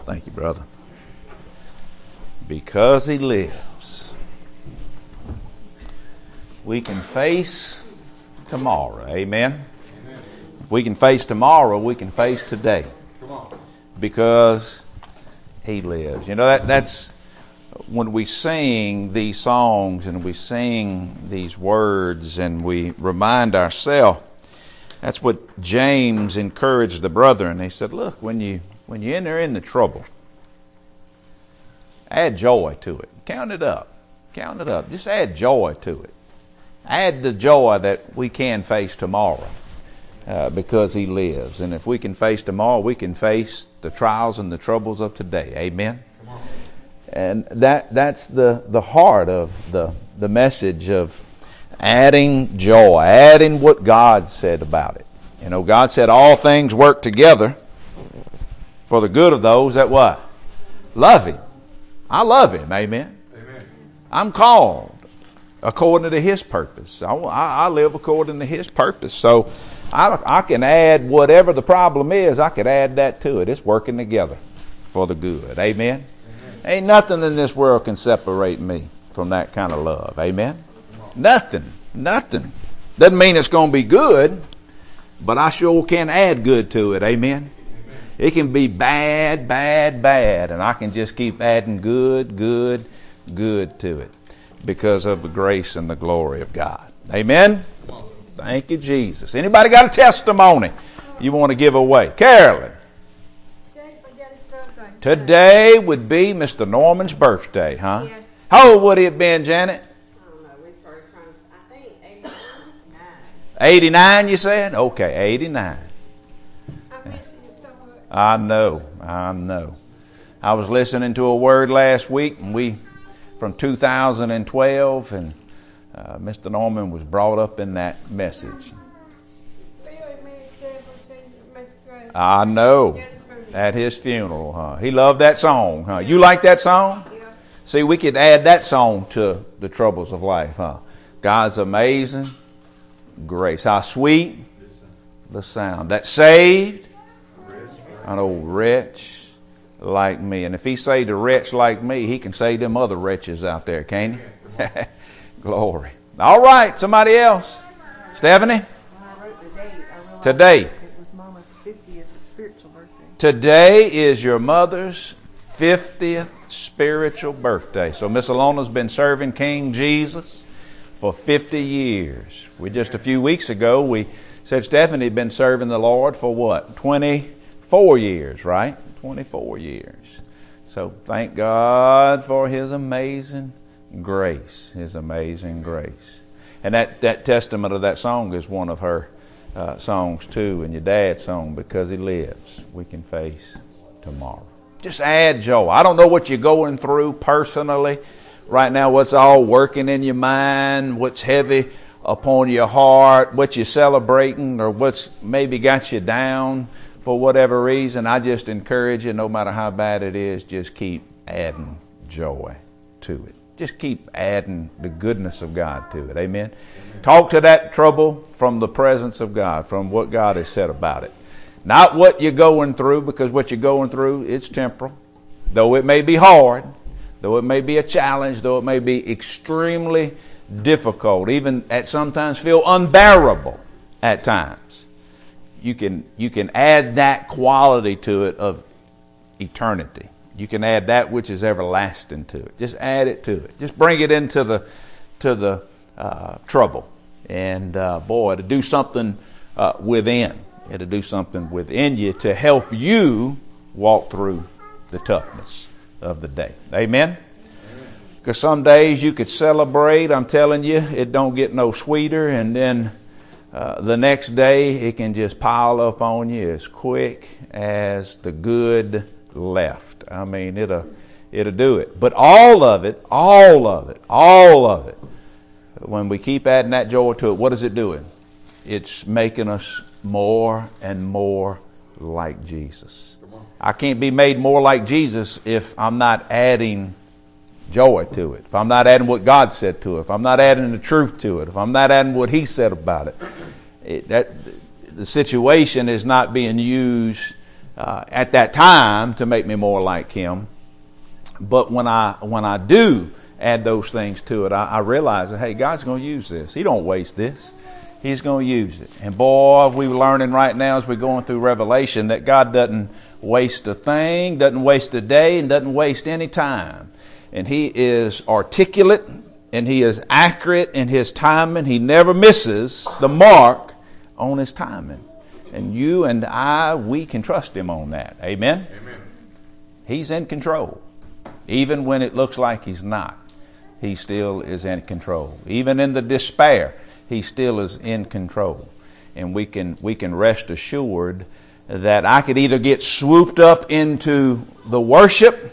Thank you, brother. Because He lives, we can face tomorrow. Amen? If we can face tomorrow, we can face today. Because He lives. You know, that's when we sing these songs and we sing these words and we remind ourselves, that's what James encouraged the brethren. He said, look, when you enter into trouble, add joy to it. Count it up. Count it up. Just add joy to it. Add the joy that we can face tomorrow because He lives. And if we can face tomorrow, we can face the trials and the troubles of today. Amen? And that's the heart of the message of adding joy, adding what God said about it. You know, God said all things work together for the good of those that what? Love Him. I love Him. Amen. Amen. I'm called according to His purpose. I live according to His purpose. So I can add whatever the problem is, I could add that to it. It's working together for the good. Amen. Ain't nothing in this world can separate me from that kind of love. Amen? Nothing. Doesn't mean it's going to be good, but I sure can add good to it. Amen? It can be bad, and I can just keep adding good to it because of the grace and the glory of God. Amen? Thank you, Jesus. Anybody got a testimony you want to give away? Carolyn. Today would be Mr. Norman's birthday, huh? Yes. How old would he have been, Janet? I don't know. We started trying, I think 89. 89, you said? Okay, 89. I miss you so much. I know. I was listening to a word last week, and from 2012, and Mr. Norman was brought up in that message. I know. At his funeral, huh? He loved that song, huh? You like that song? Yeah. See, we could add that song to the troubles of life, huh? God's amazing grace. How sweet the sound that saved an old wretch like me. And if He saved a wretch like me, He can save them other wretches out there, can't He? Glory. All right, somebody else. Stephanie? I wrote the date. Today. It was Mama's 50th spiritual birthday. Today is your mother's 50th spiritual birthday. So Miss Alona's been serving King Jesus for 50 years. Just a few weeks ago, we said Stephanie had been serving the Lord for what? 24 years, right? 24 years. So thank God for His amazing grace. His amazing grace. And that testament of that song is one of her songs too, and your dad's song, Because He lives, we can face tomorrow. Just add joy. I don't know what you're going through personally right now, what's all working in your mind, what's heavy upon your heart, what you're celebrating, or what's maybe got you down for whatever reason. I just encourage you, no matter how bad it is, just keep adding joy to it. Just keep adding the goodness of God to it. Amen? Talk to that trouble from the presence of God, from what God has said about it. Not what you're going through, because what you're going through, it's temporal. Though it may be hard, though it may be a challenge, though it may be extremely difficult, even at sometimes feel unbearable at times, you can add that quality to it of eternity. You can add that which is everlasting to it. Just add it to it. Just bring it into the trouble. And boy, it'll do something within. It'll do something within you to help you walk through the toughness of the day. Amen? Because some days you could celebrate. I'm telling you, it don't get no sweeter. And then the next day it can just pile up on you as quick as the good left. I mean, it'll do it. But all of it, when we keep adding that joy to it, what is it doing? It's making us more and more like Jesus. I can't be made more like Jesus if I'm not adding joy to it. If I'm not adding what God said to it. If I'm not adding the truth to it. If I'm not adding what He said about it. The situation is not being used at that time to make me more like Him. But when I do add those things to it, I realize that, hey, God's going to use this. He don't waste this. He's going to use it. And boy, we're learning right now as we're going through Revelation that God doesn't waste a thing, doesn't waste a day, and doesn't waste any time. And He is articulate and He is accurate in His timing. He never misses the mark on His timing. And you and I, we can trust Him on that. Amen? Amen. He's in control. Even when it looks like He's not, He still is in control. Even in the despair, He still is in control. And we can rest assured that I could either get swooped up into the worship,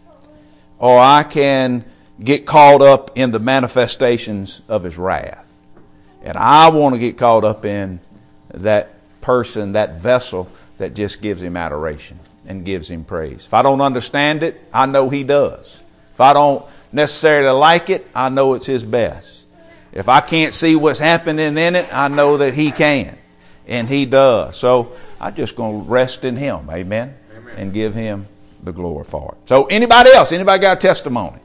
or I can get caught up in the manifestations of His wrath. And I want to get caught up in that person, that vessel that just gives Him adoration and gives Him praise. If I don't understand it, I know He does. If I don't necessarily like it, I know it's His best. If I can't see what's happening in it, I know that He can. And He does. So I'm just going to rest in Him. Amen? Amen. And give Him the glory for it. So anybody else? Anybody got a testimony?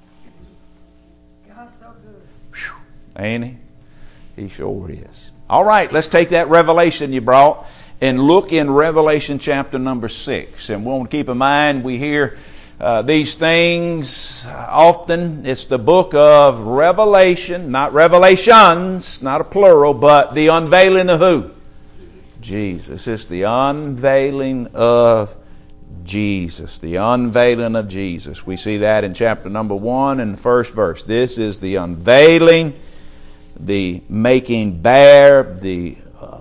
God's so good. Whew. Ain't He? He sure is. All right, let's take that revelation you brought and look in Revelation chapter number 6. And we want to keep in mind, we hear these things often. It's the book of Revelation, not Revelations, not a plural, but the unveiling of who? Jesus. It's the unveiling of Jesus. The unveiling of Jesus. We see that in chapter number 1 in the first verse. This is the unveiling, the making bare, the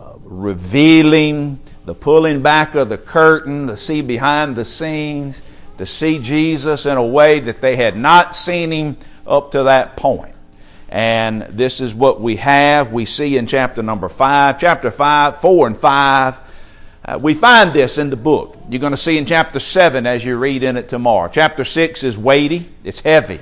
revealing, the pulling back of the curtain, the see behind the scenes, to see Jesus in a way that they had not seen Him up to that point. And this is what we have. We see in chapter number 5, chapter 5, 4 and 5. We find this in the book. You're going to see in chapter 7 as you read in it tomorrow. Chapter 6 is weighty. It's heavy.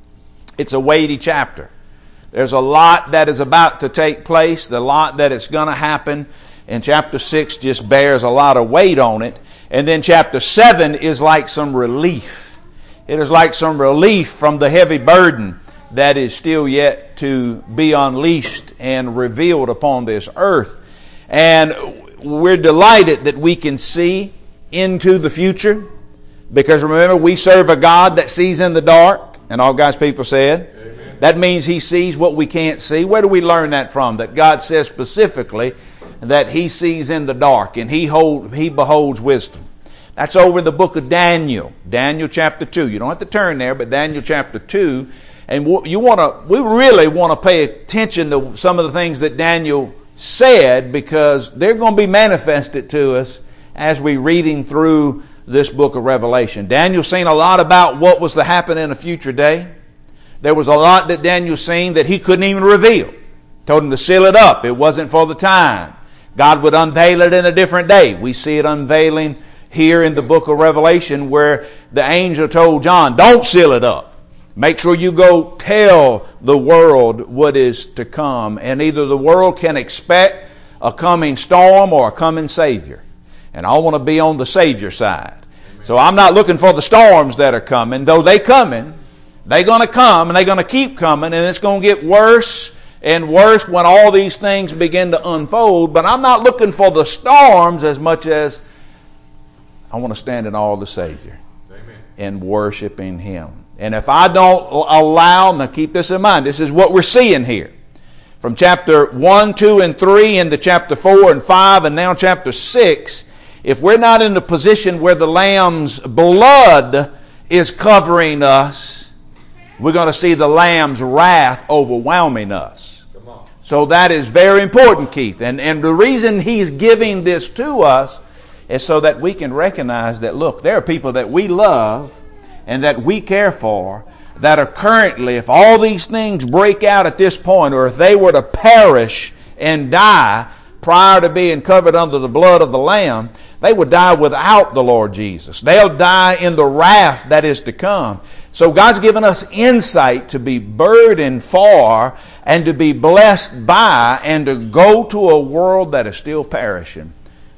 It's a weighty chapter. There's a lot that is about to take place, the lot that is going to happen. And chapter 6 just bears a lot of weight on it. And then chapter 7 is like some relief. It is like some relief from the heavy burden that is still yet to be unleashed and revealed upon this earth. And we're delighted that we can see into the future, because remember, we serve a God that sees in the dark, and all God's people said. Amen. That means He sees what we can't see. Where do we learn that from? That God says specifically that He sees in the dark and He beholds wisdom. That's over in the book of Daniel. Daniel chapter 2. You don't have to turn there, but Daniel chapter 2. And we really want to pay attention to some of the things that Daniel said, because they're going to be manifested to us as we're reading through this book of Revelation. Daniel's seen a lot about what was to happen in a future day. There was a lot that Daniel's seen that he couldn't even reveal. Told him to seal it up. It wasn't for the time. God would unveil it in a different day. We see it unveiling here in the book of Revelation, where the angel told John, don't seal it up. Make sure you go tell the world what is to come. And either the world can expect a coming storm or a coming Savior. And I want to be on the Savior side. Amen. So I'm not looking for the storms that are coming. Though they're coming, they're going to come and they're going to keep coming. And it's going to get worse and worse when all these things begin to unfold. But I'm not looking for the storms as much as I want to stand in awe of the Savior. Amen. And worshiping Him. And if I don't allow, now keep this in mind, this is what we're seeing here. From chapter 1, 2, and 3 into chapter 4 and 5 and now chapter 6, if we're not in the position where the Lamb's blood is covering us, we're going to see the Lamb's wrath overwhelming us. So that is very important, Keith. And the reason He's giving this to us is so that we can recognize that, look, there are people that we love and that we care for, that are currently, if all these things break out at this point, or if they were to perish and die prior to being covered under the blood of the Lamb, they would die without the Lord Jesus. They'll die in the wrath that is to come. So God's given us insight to be burdened for and to be blessed by and to go to a world that is still perishing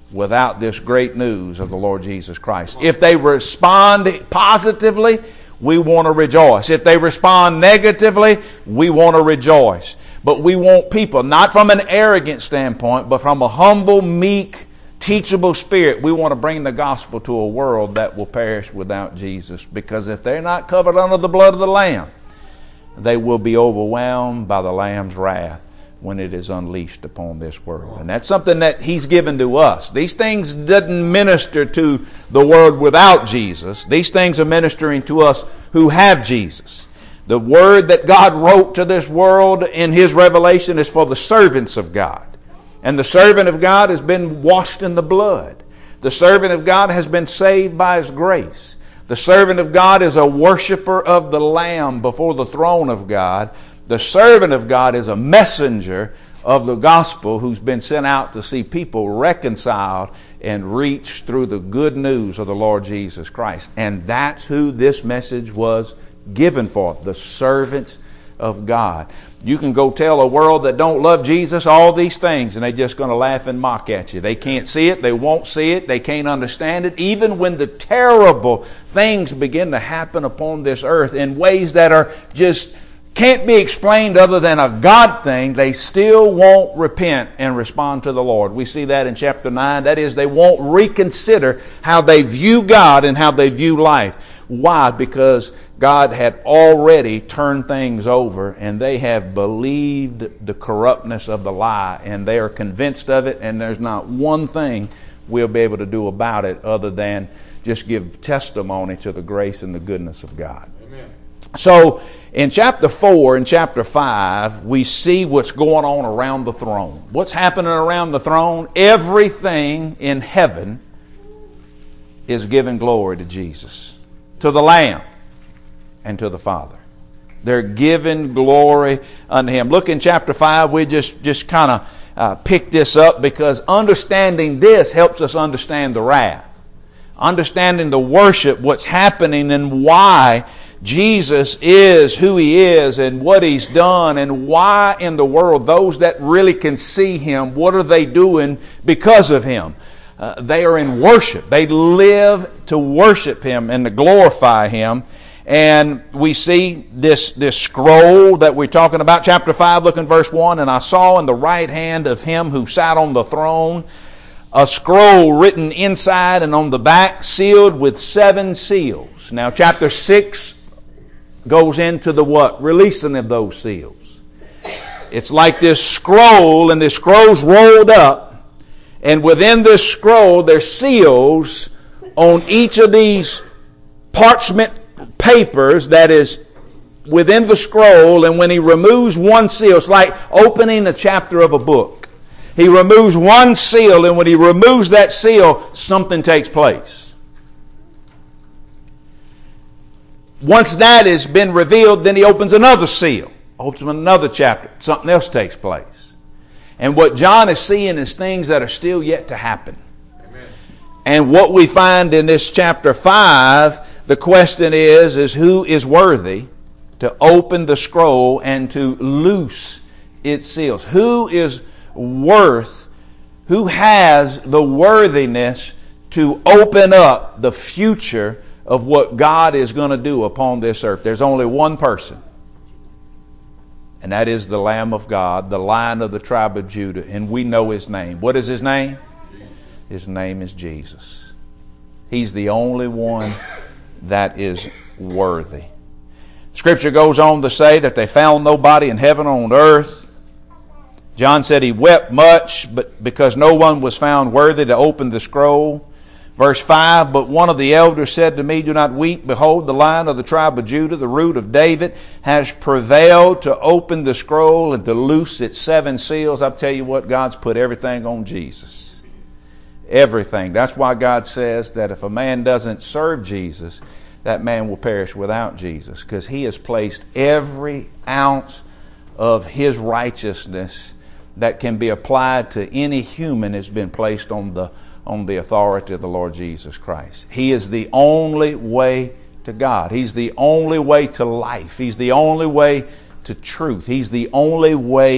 without this great news of the Lord Jesus Christ. If they respond positively, we want to rejoice. If they respond negatively, we want to rejoice. But we want people, not from an arrogant standpoint, but from a humble, meek, teachable spirit. We want to bring the gospel to a world that will perish without Jesus. Because if they're not covered under the blood of the Lamb, they will be overwhelmed by the Lamb's wrath when it is unleashed upon this world. And that's something that He's given to us. These things didn't minister to the world without Jesus. These things are ministering to us who have Jesus. The word that God wrote to this world in His revelation is for the servants of God. And the servant of God has been washed in the blood. The servant of God has been saved by His grace. The servant of God is a worshiper of the Lamb before the throne of God. The servant of God is a messenger of the gospel who's been sent out to see people reconciled and reach through the good news of the Lord Jesus Christ. And that's who this message was given for, the servants of God. You can go tell a world that don't love Jesus all these things, and they're just going to laugh and mock at you. They can't see it. They won't see it. They can't understand it. Even when the terrible things begin to happen upon this earth in ways that are just can't be explained other than a God thing, they still won't repent and respond to the Lord. We see that in chapter 9. That is, they won't reconsider how they view God and how they view life. Why? Because God had already turned things over, and they have believed the corruptness of the lie, and they are convinced of it, and there's not one thing we'll be able to do about it other than just give testimony to the grace and the goodness of God. Amen. So in chapter 4 and chapter 5, we see what's going on around the throne. What's happening around the throne? Everything in heaven is giving glory to Jesus, to the Lamb, and to the Father. They're giving glory unto Him. Look in chapter 5, we just kind of pick this up because understanding this helps us understand the wrath. Understanding the worship, what's happening and why Jesus is who He is and what He's done, and why in the world those that really can see Him, what are they doing because of Him? They are in worship. They live to worship Him and to glorify Him. And we see this scroll that we're talking about. Chapter 5, look in verse 1. And I saw in the right hand of Him who sat on the throne a scroll written inside and on the back, sealed with 7 seals. Now chapter 6 goes into the what? Releasing of those seals. It's like this scroll, and this scroll's rolled up, and within this scroll there's seals on each of these parchment papers that is within the scroll. And when He removes one seal, it's like opening a chapter of a book. He removes one seal, and when He removes that seal, something takes place. Once that has been revealed, then He opens another seal, opens another chapter. Something else takes place. And what John is seeing is things that are still yet to happen. Amen. And what we find in this chapter 5, the question is who is worthy to open the scroll and to loose its seals? Who is who has the worthiness to open up the future of what God is going to do upon this earth? There's only one person, and that is the Lamb of God, the Lion of the tribe of Judah, and we know His name. What is His name? His name is Jesus. He's the only one that is worthy. Scripture goes on to say that they found nobody in heaven or on earth. John said he wept much, but because no one was found worthy to open the scroll. Verse 5, but one of the elders said to me, do not weep. Behold, the Lion of the tribe of Judah, the root of David, has prevailed to open the scroll and to loose its 7 seals. I'll tell you what, God's put everything on Jesus. Everything. That's why God says that if a man doesn't serve Jesus, that man will perish without Jesus, because He has placed every ounce of His righteousness that can be applied to any human has been placed on the authority of the Lord Jesus Christ. He is the only way to God. He's the only way to life. He's the only way to truth. He's the only way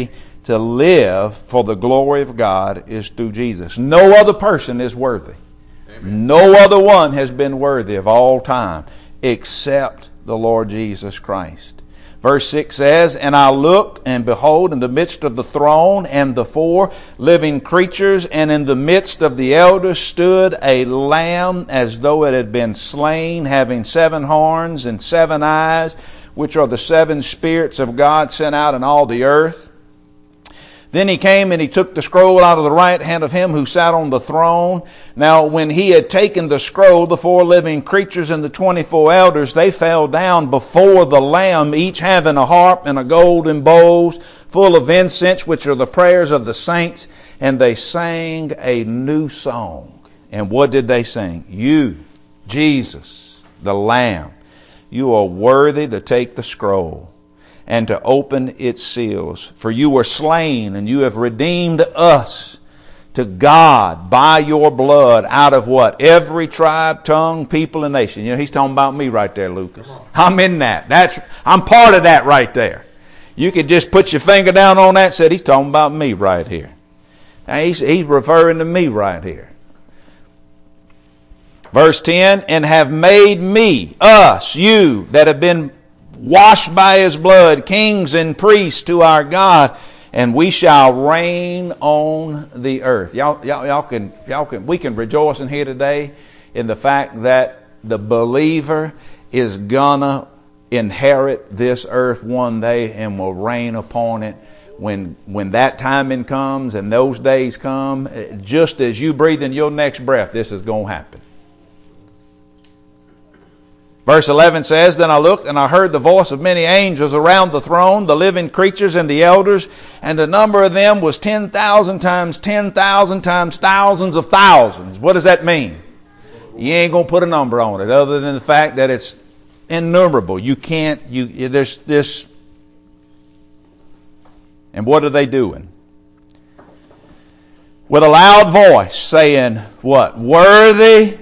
to live for the glory of God is through Jesus. No other person is worthy. Amen. No other one has been worthy of all time except the Lord Jesus Christ. Verse 6 says, "And I looked, and behold, in the midst of the throne and the 4 living creatures, and in the midst of the elders stood a lamb as though it had been slain, having 7 horns and 7 eyes, which are the 7 spirits of God sent out in all the earth. Then he came and he took the scroll out of the right hand of him who sat on the throne. Now when he had taken the scroll, the 4 living creatures and the 24 elders, they fell down before the Lamb, each having a harp and a golden bowls full of incense, which are the prayers of the saints. And they sang a new song." And what did they sing? "You, Jesus, the Lamb, you are worthy to take the scroll and to open its seals. For you were slain, and you have redeemed us to God by your blood out of" what? "Every tribe, tongue, people, and nation." You know, he's talking about me right there, Lucas. I'm in that. I'm part of that right there. You could just put your finger down on that and say, he's talking about me right here. Now, he's referring to me right here. Verse 10, "And have made me, us, you, that have been washed by his blood, kings and priests to our God, and we shall reign on the earth." We can rejoice in here today in the fact that the believer is gonna inherit this earth one day and will reign upon it when that timing comes and those days come. Just as you breathe in your next breath, this is going to happen. Verse 11 says, "Then I looked, and I heard the voice of many angels around the throne, the living creatures and the elders, and the number of them was 10,000 times 10,000 times thousands of thousands." What does that mean? You ain't going to put a number on it other than the fact that it's innumerable. There's this. And what are they doing? With a loud voice saying, what? "Worthy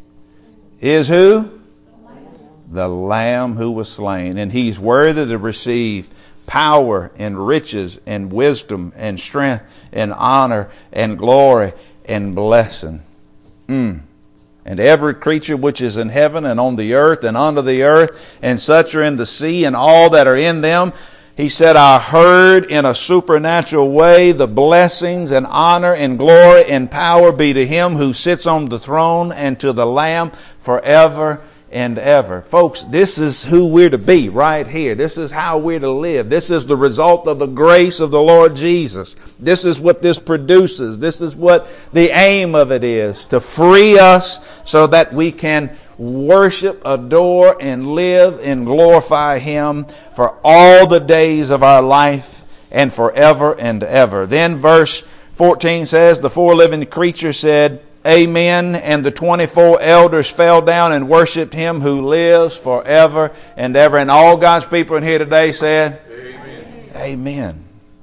is" who? "The Lamb who was slain, and he's worthy to receive power and riches and wisdom and strength and honor and glory and blessing." And every creature which is in heaven and on the earth and under the earth, and such are in the sea and all that are in them, he said, "I heard in a supernatural way the blessings and honor and glory and power be to him who sits on the throne and to the Lamb forever and ever." Folks, this is who we're to be right here. This is how we're to live. This is the result of the grace of the Lord Jesus. This is what this produces. This is what the aim of it is, to free us so that we can worship, adore, and live and glorify him for all the days of our life and forever and ever. Then verse 14 says, "The 4 living creatures said, Amen, and the 24 elders fell down and worshiped him who lives forever and ever." And all God's people in here today said, Amen. Amen.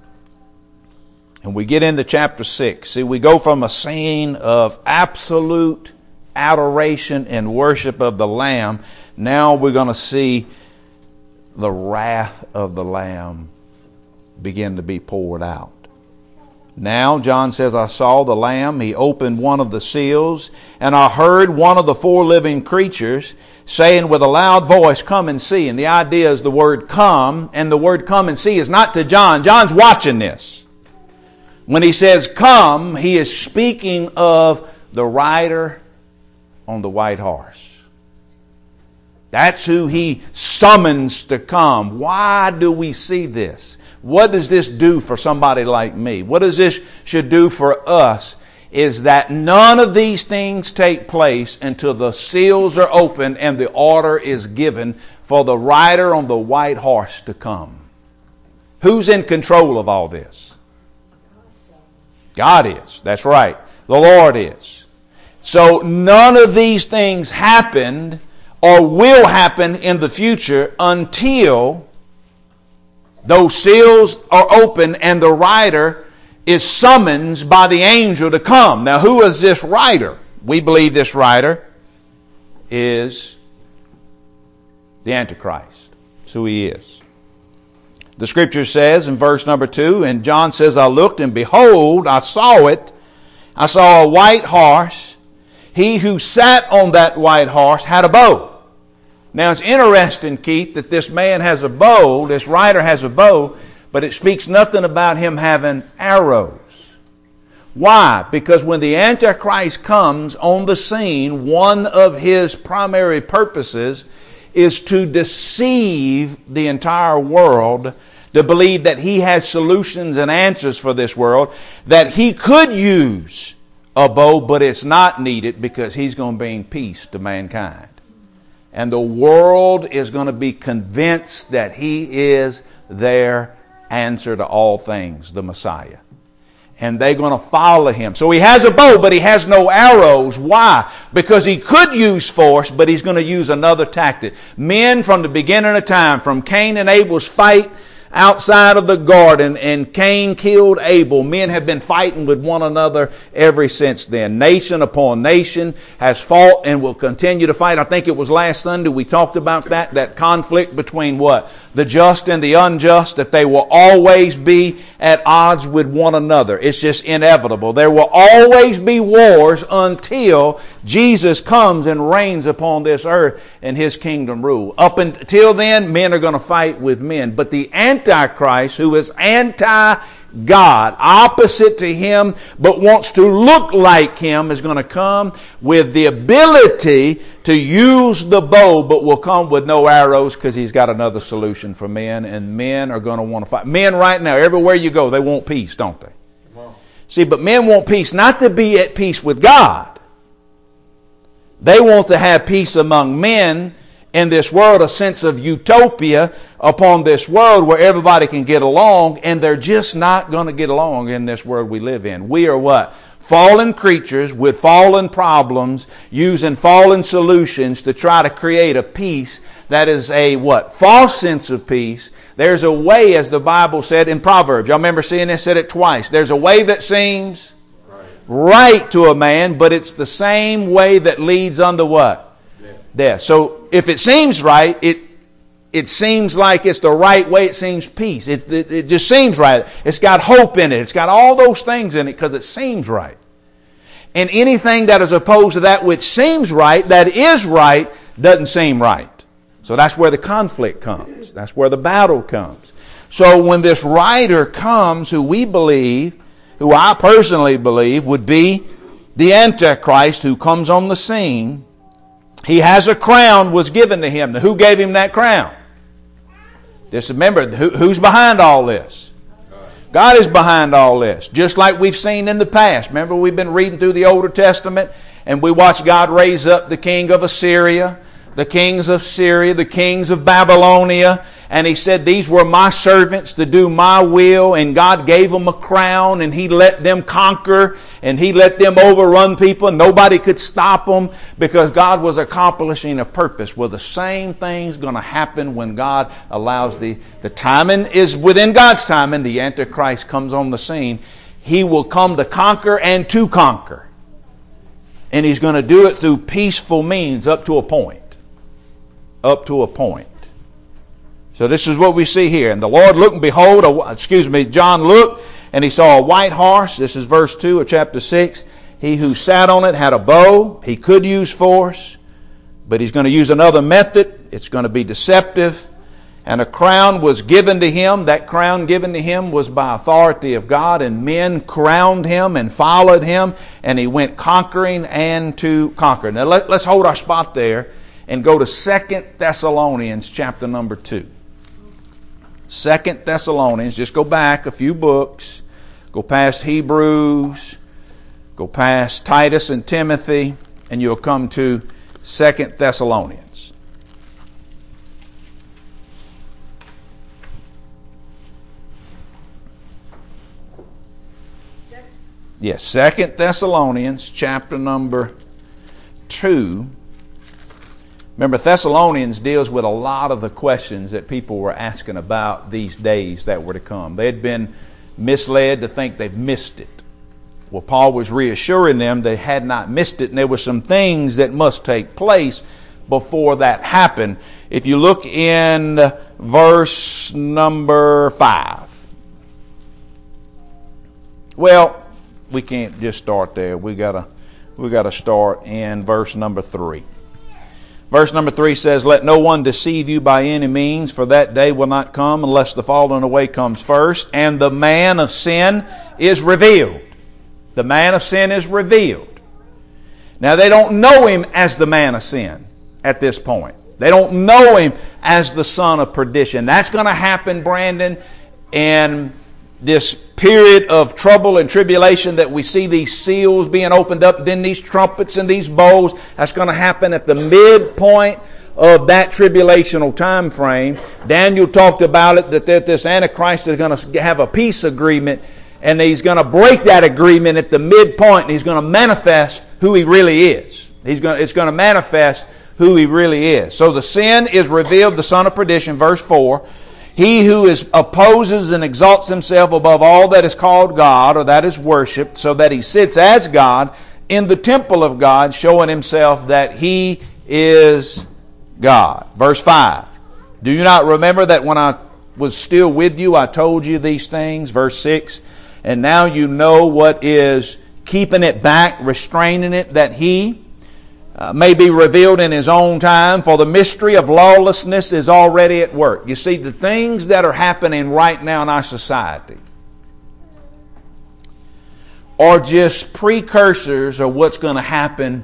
And we get into chapter 6. See, we go from a scene of absolute adoration and worship of the Lamb. Now we're going to see the wrath of the Lamb begin to be poured out. Now, John says, "I saw the Lamb. He opened one of the seals, and I heard one of the 4 living creatures saying with a loud voice, 'Come and see.'" And the idea is the word "come," and the word "come and see" is not to John. John's watching this. When he says "come," he is speaking of the rider on the white horse. That's who he summons to come. Why do we see this? What does this do for somebody like me? What does this should do for us is that none of these things take place until the seals are opened and the order is given for the rider on the white horse to come. Who's in control of all this? God is. That's right. The Lord is. So none of these things happened or will happen in the future until those seals are open and the rider is summoned by the angel to come. Now, who is this rider? We believe this rider is the Antichrist. That's who he is. The scripture says in verse number 2, and John says, I looked and behold, I saw it. I saw a white horse. He who sat on that white horse had a bow. Now it's interesting, Keith, that this man has a bow, this rider has a bow, but it speaks nothing about him having arrows. Why? Because when the Antichrist comes on the scene, one of his primary purposes is to deceive the entire world to believe that he has solutions and answers for this world, that he could use a bow, but it's not needed because he's going to bring peace to mankind. And the world is going to be convinced that he is their answer to all things, the Messiah. And they're going to follow him. So he has a bow, but he has no arrows. Why? Because he could use force, but he's going to use another tactic. Men from the beginning of time, from Cain and Abel's fight outside of the garden, and Cain killed Abel, men have been fighting with one another ever since then. Nation upon nation has fought and will continue to fight. I think it was last Sunday we talked about that conflict between what? The just and the unjust, that they will always be at odds with one another. It's just inevitable. There will always be wars until Jesus comes and reigns upon this earth and his kingdom rule. Up until then, men are going to fight with men. But the Antichrist, who is anti-God, opposite to him, but wants to look like him, is going to come with the ability to use the bow, but will come with no arrows because he's got another solution for men, and men are going to want to fight. Men right now, everywhere you go, they want peace, don't they? See, but men want peace not to be at peace with God. They want to have peace among men in this world, a sense of utopia upon this world where everybody can get along, and they're just not going to get along in this world we live in. We are what? Fallen creatures with fallen problems, using fallen solutions to try to create a peace that is a what? False sense of peace. There's a way, as the Bible said in Proverbs. Y'all remember seeing this? Said it twice. There's a way that seems right to a man, but it's the same way that leads unto what? Death. So if it seems right, it seems like it's the right way. It seems peace. It just seems right. It's got hope in it. It's got all those things in it because it seems right. And anything that is opposed to that which seems right, that is right, doesn't seem right. So that's where the conflict comes. That's where the battle comes. So when this rider comes, who we believe, who I personally believe would be the Antichrist who comes on the scene, he has a crown was given to him. Now, who gave him that crown? Just remember, who's behind all this? God is behind all this. Just like we've seen in the past. Remember, we've been reading through the Old Testament, and we watched God raise up the king of Assyria, the kings of Syria, the kings of Babylonia, and he said, these were my servants to do my will, and God gave them a crown, and he let them conquer, and he let them overrun people, and nobody could stop them because God was accomplishing a purpose. Well, the same thing's going to happen when God allows the timing is within God's timing. The Antichrist comes on the scene. He will come to conquer and to conquer. And he's going to do it through peaceful means up to a point. Up to a point. So this is what we see here. And the Lord looked and behold, John looked and he saw a white horse. This is verse 2 of chapter 6. He who sat on it had a bow. He could use force, but he's going to use another method. It's going to be deceptive. And a crown was given to him. That crown given to him was by authority of God, and men crowned him and followed him, and he went conquering and to conquer. Now let's hold our spot there and go to 2 Thessalonians chapter number 2. 2 Thessalonians, just go back a few books, go past Hebrews, go past Titus and Timothy, and you'll come to 2 Thessalonians. Yes, 2 Thessalonians chapter number 2. Remember, Thessalonians deals with a lot of the questions that people were asking about these days that were to come. They had been misled to think they'd missed it. Well, Paul was reassuring them they had not missed it, and there were some things that must take place before that happened. If you look in verse number 5. Well, we can't just start there. We gotta start in verse number 3. Verse number 3 says, "Let no one deceive you by any means, for that day will not come unless the falling away comes first, and the man of sin is revealed." The man of sin is revealed. Now, they don't know him as the man of sin at this point. They don't know him as the son of perdition. That's going to happen, Brandon, in this period of trouble and tribulation that we see these seals being opened up, then these trumpets and these bowls. That's going to happen at the midpoint of that tribulational time frame. Daniel talked about it, that this Antichrist is going to have a peace agreement, and he's going to break that agreement at the midpoint, and he's going to manifest who he really is. It's going to manifest who he really is. So the sin is revealed, the son of perdition, verse 4. "He who opposes and exalts himself above all that is called God, or that is worshipped, so that he sits as God in the temple of God, showing himself that he is God." Verse 5. "Do you not remember that when I was still with you, I told you these things?" Verse 6. "And now you know what is keeping it back, restraining it, that he may be revealed in his own time, for the mystery of lawlessness is already at work." You see, the things that are happening right now in our society are just precursors of what's going to happen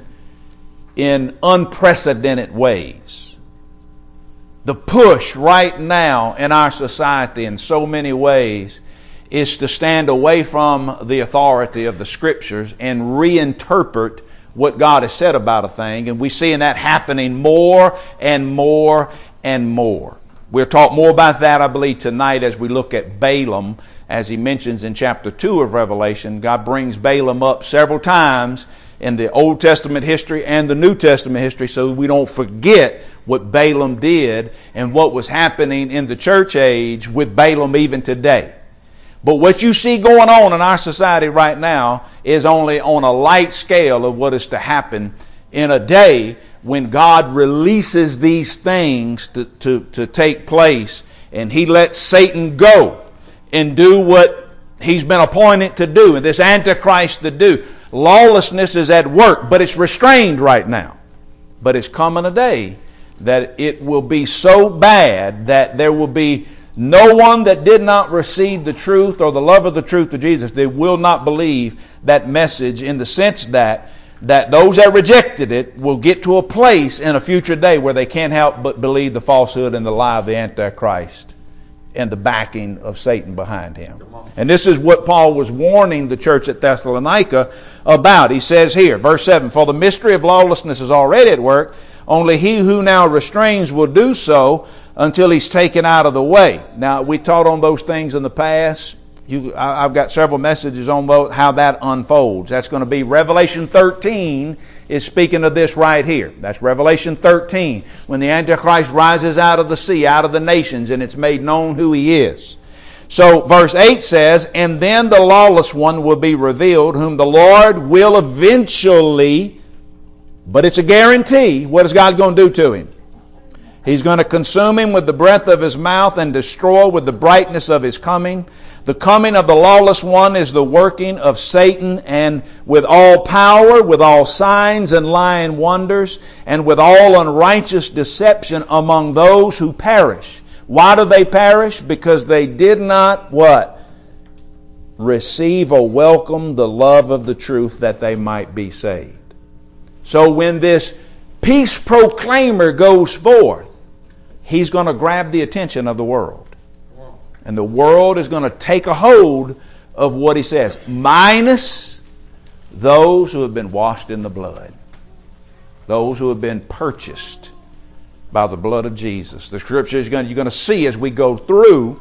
in unprecedented ways. The push right now in our society in so many ways is to stand away from the authority of the Scriptures and reinterpret what God has said about a thing, and we're seeing that happening more and more and more. We'll talk more about that, I believe, tonight as we look at Balaam, as he mentions in chapter 2 of Revelation. God brings Balaam up several times in the Old Testament history and the New Testament history, so we don't forget what Balaam did and what was happening in the church age with Balaam even today. But what you see going on in our society right now is only on a light scale of what is to happen in a day when God releases these things to take place, and He lets Satan go and do what he's been appointed to do, and this Antichrist to do. Lawlessness is at work, but it's restrained right now. But it's coming a day that it will be so bad that there will be no one that did not receive the truth or the love of the truth of Jesus. They will not believe that message, in the sense that those that rejected it will get to a place in a future day where they can't help but believe the falsehood and the lie of the Antichrist and the backing of Satan behind him. And this is what Paul was warning the church at Thessalonica about. He says here, verse 7, "For the mystery of lawlessness is already at work. Only he who now restrains will do so until he's taken out of the way." Now, we taught on those things in the past. I've got several messages on how that unfolds. That's going to be Revelation 13 is speaking of this right here. That's Revelation 13, when the Antichrist rises out of the sea, out of the nations, and it's made known who he is. So verse 8 says, "And then the lawless one will be revealed, whom the Lord will eventually," but it's a guarantee. What is God going to do to him? He's going to consume him with the breath of his mouth and destroy with the brightness of his coming. The coming of the lawless one is the working of Satan, and with all power, with all signs and lying wonders, and with all unrighteous deception among those who perish. Why do they perish? Because they did not, what? Receive or welcome the love of the truth that they might be saved. So when this peace proclaimer goes forth, he's going to grab the attention of the world. And the world is going to take a hold of what he says, minus those who have been washed in the blood. Those who have been purchased by the blood of Jesus. The Scripture is you're going to see as we go through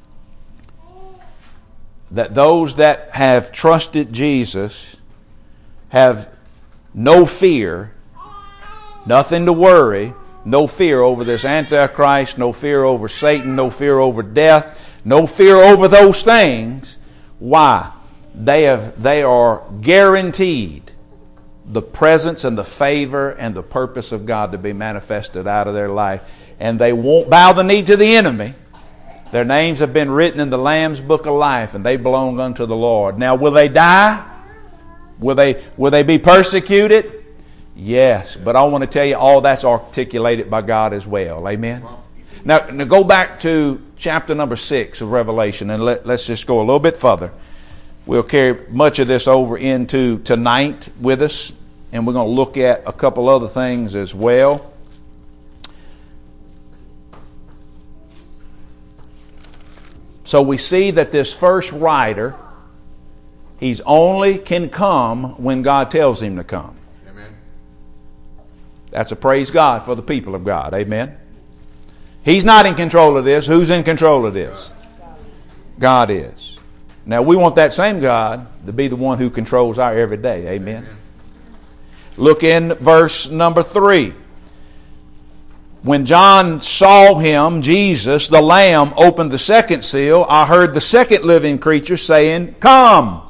that those that have trusted Jesus have no fear, nothing to worry, no fear over this Antichrist, no fear over Satan, no fear over death, no fear over those things. Why? They are guaranteed the presence and the favor and the purpose of God to be manifested out of their life. And they won't bow the knee to the enemy. Their names have been written in the Lamb's book of life, and they belong unto the Lord. Now, will they die? Will they be persecuted? Yes, but I want to tell you, all that's articulated by God as well. Amen? Now go back to chapter number 6 of Revelation, and let's just go a little bit further. We'll carry much of this over into tonight with us, and we're going to look at a couple other things as well. So we see that this first rider, he's only can come when God tells him to come. Amen. That's a praise God for the people of God. Amen. He's not in control of this. Who's in control of this? God is. Now we want that same God to be the one who controls our everyday. Amen. Amen. Look in verse number 3. When John saw him, Jesus, the Lamb, opened the second seal, I heard the second living creature saying, "Come."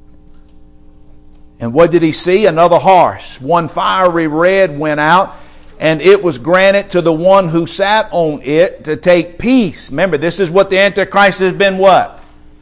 And what did he see? Another horse. One fiery red went out, and it was granted to the one who sat on it to take peace. Remember, this is what the Antichrist has been what?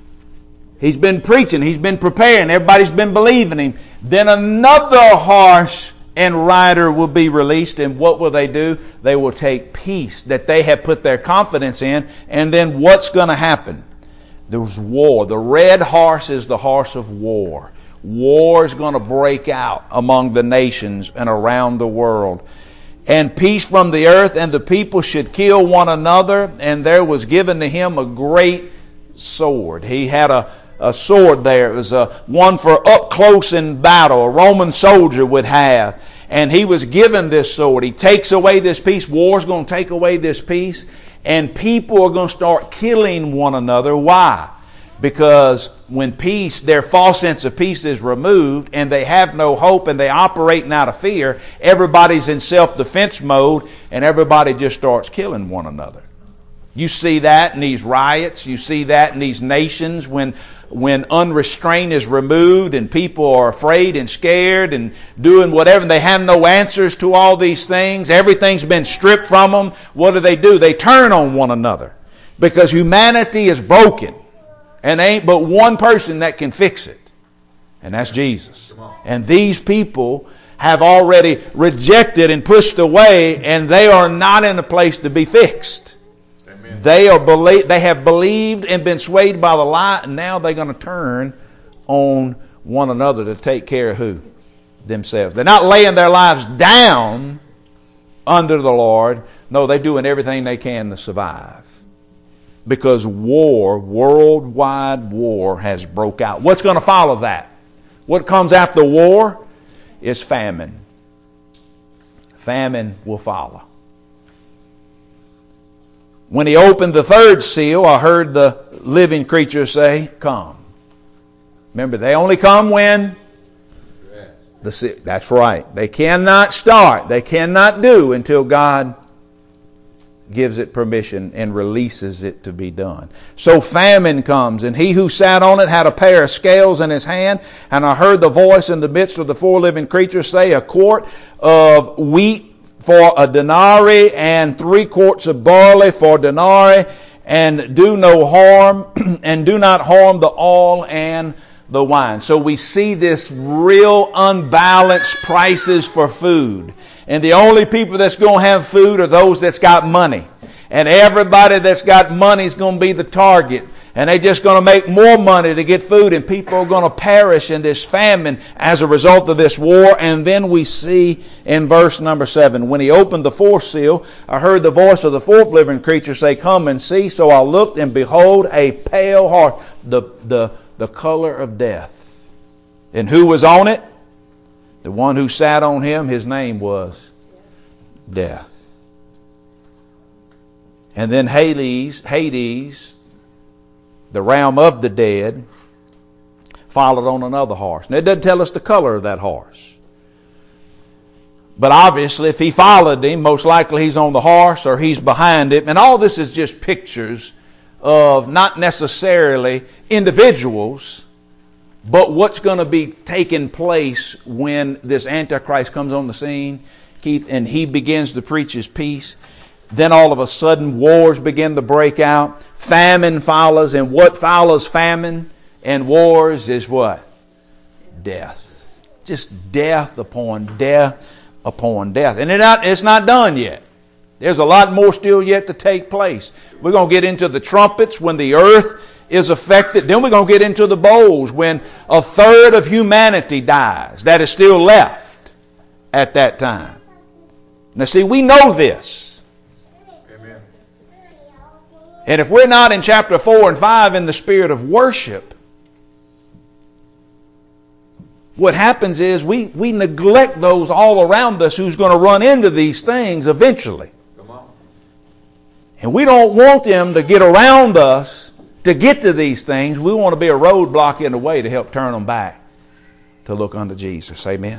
He's been preaching. He's been preparing. Everybody's been believing him. Then another horse and rider will be released, and what will they do? They will take peace that they have put their confidence in, and then what's going to happen? There's war. The red horse is the horse of war. War is going to break out among the nations and around the world. And peace from the earth, and the people should kill one another, and there was given to him a great sword. He had a sword there. It was one for up close in battle, a Roman soldier would have. And he was given this sword. He takes away this peace. War's going to take away this peace. And people are going to start killing one another. Why? Because when peace, their false sense of peace is removed, and they have no hope, and they operating out of fear, everybody's in self-defense mode, and everybody just starts killing one another. You see that in these riots. You see that in these nations when unrestraint is removed and people are afraid and scared and doing whatever. And they have no answers to all these things. Everything's been stripped from them. What do? They turn on one another because humanity is broken. And there ain't but one person that can fix it. And that's Jesus. And these people have already rejected and pushed away, and they are not in a place to be fixed. They have believed and been swayed by the lie, and now they're going to turn on one another to take care of who? Themselves. They're not laying their lives down under the Lord. No, they're doing everything they can to survive. Because war, worldwide war, has broke out. What's going to follow that? What comes after war is famine. Famine will follow. When he opened the third seal, I heard the living creature say, "Come." Remember, they only come when? That's right. They cannot start. They cannot do until God gives it permission and releases it to be done. So famine comes, and he who sat on it had a pair of scales in his hand, and I heard the voice in the midst of the four living creatures say, "A quart of wheat for a denarii, and 3 quarts of barley for denarii, and do no harm, and do not harm the oil and the wine." So we see this real unbalanced prices for food. And the only people that's going to have food are those that's got money. And everybody that's got money is going to be the target. And they're just going to make more money to get food. And people are going to perish in this famine as a result of this war. And then we see in verse number 7, when he opened the fourth seal, I heard the voice of the fourth living creature say, "Come and see." So I looked, and behold, a pale horse, the color of death. And who was on it? The one who sat on him, his name was Death. And then Hades, the realm of the dead, followed on another horse. Now, it doesn't tell us the color of that horse. But obviously, if he followed him, most likely he's on the horse or he's behind it. And all this is just pictures of not necessarily individuals, But what's going to be taking place when this Antichrist comes on the scene, Keith, and he begins to preach his peace, then all of a sudden wars begin to break out. Famine follows, and what follows famine and wars is what? Death. Just death upon death upon death. And it's not done yet. There's a lot more still yet to take place. We're going to get into the trumpets when the earth is affected. Then we're going to get into the bowls when a third of humanity dies. That is still left at that time. Now see, we know this. Amen. And if we're not in chapter 4 and 5 in the spirit of worship, what happens is we neglect those all around us who's going to run into these things eventually. Come on. And we don't want them to get around us to get to these things. We want to be a roadblock in the way to help turn them back to look unto Jesus. Amen.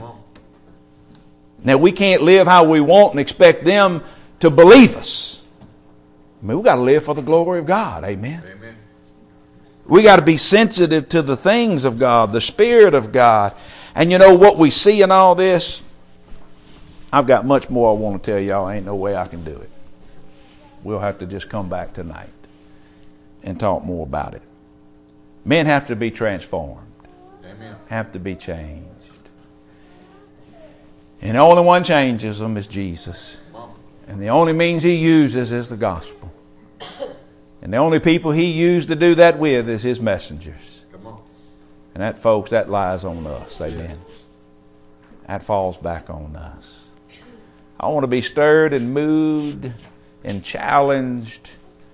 Now we can't live how we want and expect them to believe us. I mean, we've got to live for the glory of God. Amen. Amen. We got to be sensitive to the things of God, the Spirit of God. And you know what we see in all this? I've got much more I want to tell y'all. Ain't no way I can do it. We'll have to just come back tonight and talk more about it. Men have to be transformed. Amen. Have to be changed. And the only one changes them is Jesus. And the only means He uses is the gospel. And the only people He used to do that with is His messengers. Come on. And that, folks, that lies on us. Amen. That falls back on us. I want to be stirred and moved and challenged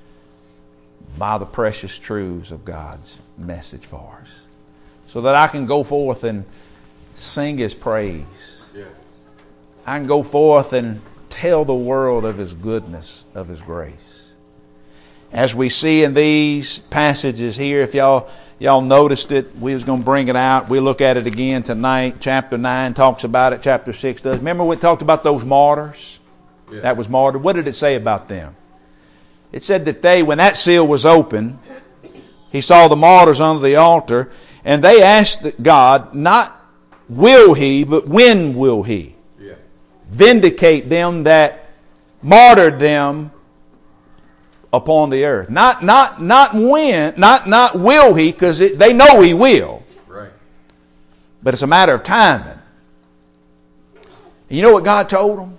by the precious truths of God's message for us, so that I can go forth and sing His praise. Yeah. I can go forth and tell the world of His goodness, of His grace. As we see in these passages here, if y'all noticed it, we was going to bring it out. We'll look at it again tonight. Chapter 9 talks about it. Chapter 6 does. Remember we talked about those martyrs? Yeah. That was martyred. What did it say about them? It said that they, when that seal was open, He saw the martyrs under the altar, and they asked God, not will He, but when will He vindicate them that martyred them upon the earth? Not when, not will He, because they know He will. Right. But it's a matter of timing. And you know what God told them?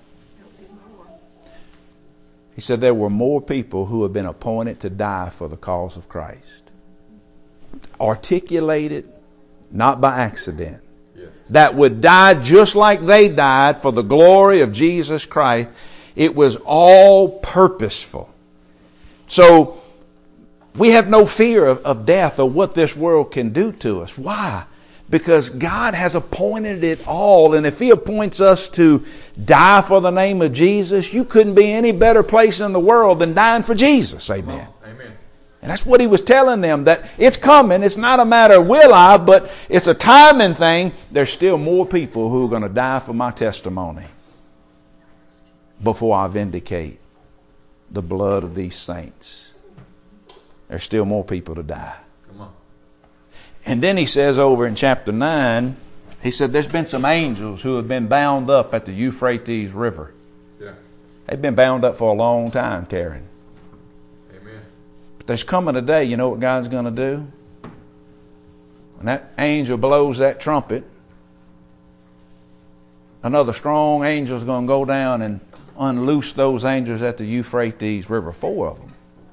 He said there were more people who have been appointed to die for the cause of Christ. Articulated, not by accident. Yeah. That would die just like they died for the glory of Jesus Christ. It was all purposeful. So we have no fear of death or what this world can do to us. Why? Because God has appointed it all. And if He appoints us to die for the name of Jesus, you couldn't be any better place in the world than dying for Jesus. Amen. Amen. And that's what He was telling them, that it's coming. It's not a matter of will I, but it's a timing thing. There's still more people who are going to die for my testimony before I vindicate the blood of these saints. There's still more people to die. Come on. And then He says over in chapter 9, He said there's been some angels who have been bound up at the Euphrates River. Yeah. They've been bound up for a long time, Karen. Amen. But there's coming a day, you know what God's going to do? When that angel blows that trumpet, another strong angel is going to go down and unloose those angels at the Euphrates River. 4 of them.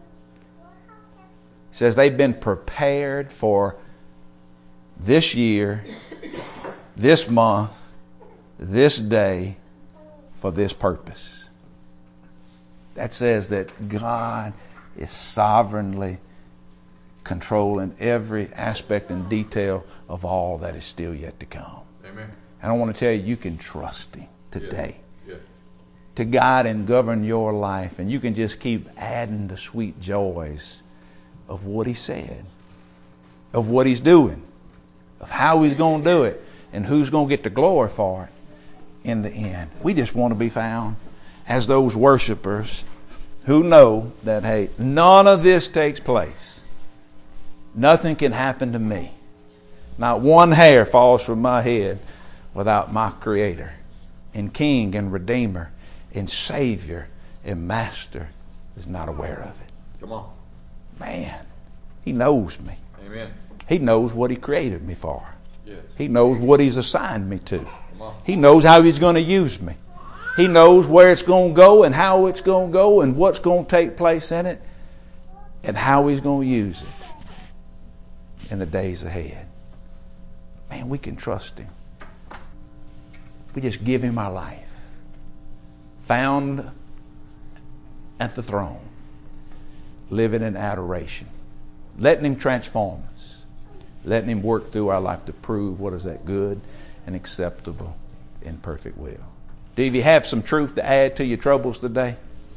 It says they've been prepared for this year, this month, this day, for this purpose. That says that God is sovereignly controlling every aspect and detail of all that is still yet to come. Amen. And I want to tell you, you can trust Him today Yeah. to guide and govern your life. And you can just keep adding the sweet joys of what He said, of what He's doing, of how He's going to do it, and who's going to get the glory for it in the end. We just want to be found as those worshipers who know that, hey, none of this takes place. Nothing can happen to me Not one hair falls from my head without my Creator and King and Redeemer and Savior and Master is not aware of it. Come on. Man, He knows me. Amen. He knows what He created me for. Yes. He knows what He's assigned me to. Come on. He knows how He's going to use me. He knows where it's going to go and how it's going to go and what's going to take place in it and how He's going to use it in the days ahead. Man, we can trust Him. We just give Him our life. Found at the throne, living in adoration, letting Him transform us, letting Him work through our life to prove what is that good and acceptable and perfect will. Do you have some truth to add to your troubles today?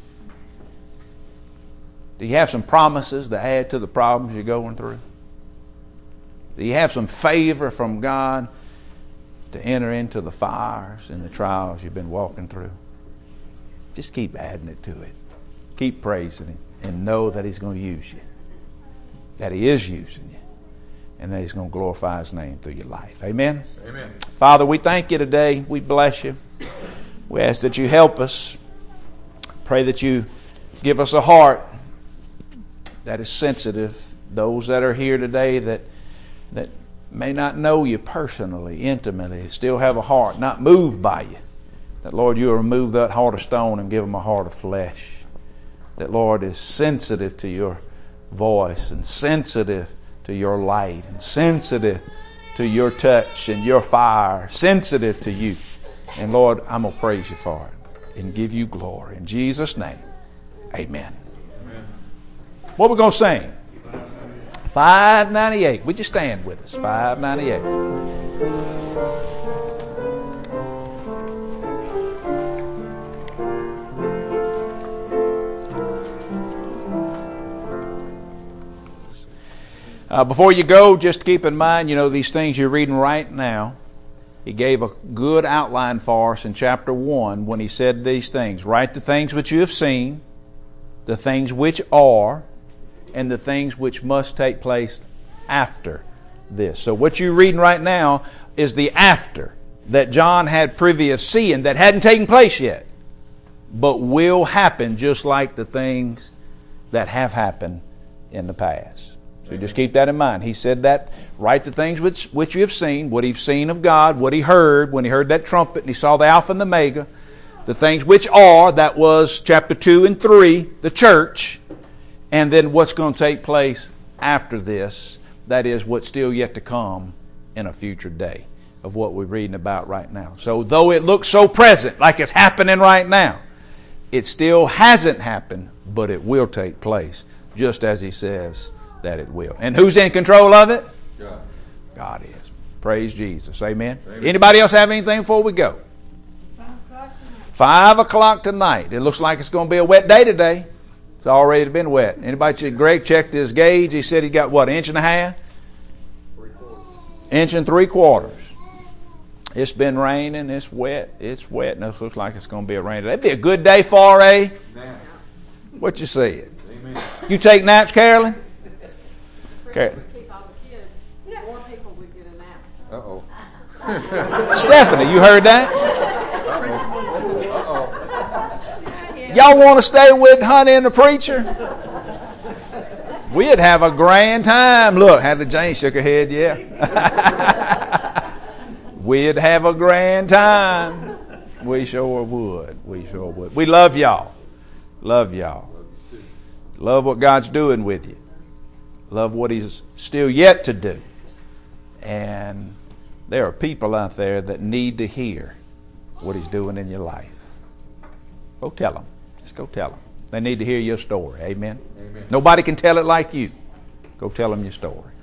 Do you have some promises to add to the problems you're going through? Do you have some favor from God to enter into the fires and the trials you've been walking through? Just keep adding it to it. Keep praising Him and know that He's going to use you. That He is using you. And that He's going to glorify His name through your life. Amen? Amen. Father, we thank You today. We bless You. We ask that You help us. Pray that You give us a heart that is sensitive. Those that are here today that may not know You personally, intimately, still have a heart not moved by You. That, Lord, You will remove that heart of stone and give them a heart of flesh. That, Lord, is sensitive to Your voice and sensitive to Your light and sensitive to Your touch and Your fire, sensitive to You. And, Lord, I'm going to praise You for it and give You glory. In Jesus' name, amen. Amen. What are we going to sing? 598. Would you stand with us? 598. Before you go, just keep in mind, these things you're reading right now. He gave a good outline for us in chapter 1 when he said these things. Write the things which you have seen, the things which are, and the things which must take place after this. So what you're reading right now is the after that John had previous seeing that hadn't taken place yet, but will happen just like the things that have happened in the past. So just keep that in mind. He said that, write the things which you have seen, what He's seen of God, what He heard when He heard that trumpet and He saw the Alpha and the Omega, the things which are, that was chapter 2 and 3, the church, and then what's going to take place after this, that is what's still yet to come in a future day of what we're reading about right now. So though it looks so present, like it's happening right now, it still hasn't happened, but it will take place, just as He says that it will. And who's in control of it? God. God is. Praise Jesus. Amen. Amen. Anybody else have anything before we go? 5 o'clock tonight. It looks like it's going to be a wet day today. It's already been wet. Anybody? Greg checked his gauge. He said he got what, an inch and a half? 3/4. Inch and 3/4. It's been raining. It's wet. It's wet. And it looks like it's going to be a rainy day. It'd be a good day for a. Now. What you said? Amen. You take naps, Carolyn? Okay. We keep all the kids. More people would get a nap. Uh-oh. Stephanie, you heard that? Uh-oh. Y'all want to stay with Honey and the Preacher? We'd have a grand time. Look, Hattie Jane shook her head, yeah. We'd have a grand time. We sure would. We sure would. We love y'all. Love y'all. Love what God's doing with you. Love what He's still yet to do. And there are people out there that need to hear what He's doing in your life. Go tell them. Just go tell them. They need to hear your story. Amen? Amen. Nobody can tell it like you. Go tell them your story.